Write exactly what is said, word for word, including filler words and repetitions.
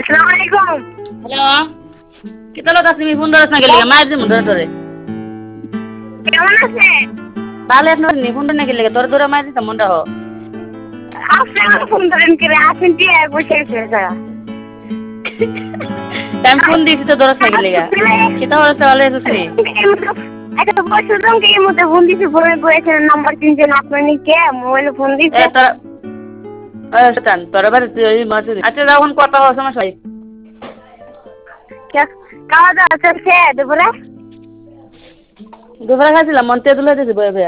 আসসালামু আলাইকুম। হ্যালো কি তাহলে কাছে তুমি ফোন ধরছ না গেলে মায়ের দিন ধরে ধরে কেমন আছেন? তাহলে আপনার নি ফোন না গেলে তোর ধরে মায়ের দিতাম মনটা হো আপনি আমার ফোন ধরেন করে আসেন কি আর বসে আছে আমি ফোন দিয়েছি তো ধরছ না গেলে সেটা হলো তাহলে সুশ্রী একটা বছর রঙকে এর মধ্যে ফোন দিছি বলে বলেছেন নাম্বার তিনজন আপনার কে মোবাইলে ফোন দিছে এ তোরা টান তোর বাড়ি তুই মাসে আচ্ছা যখন কথা হওয়ার সমস্যা হয় খাওয়া দাওয়া চলছে দুপুরে দুপুরে খাইছিলাম মন তেঁতুল হয়েছে বয়ে বয়ে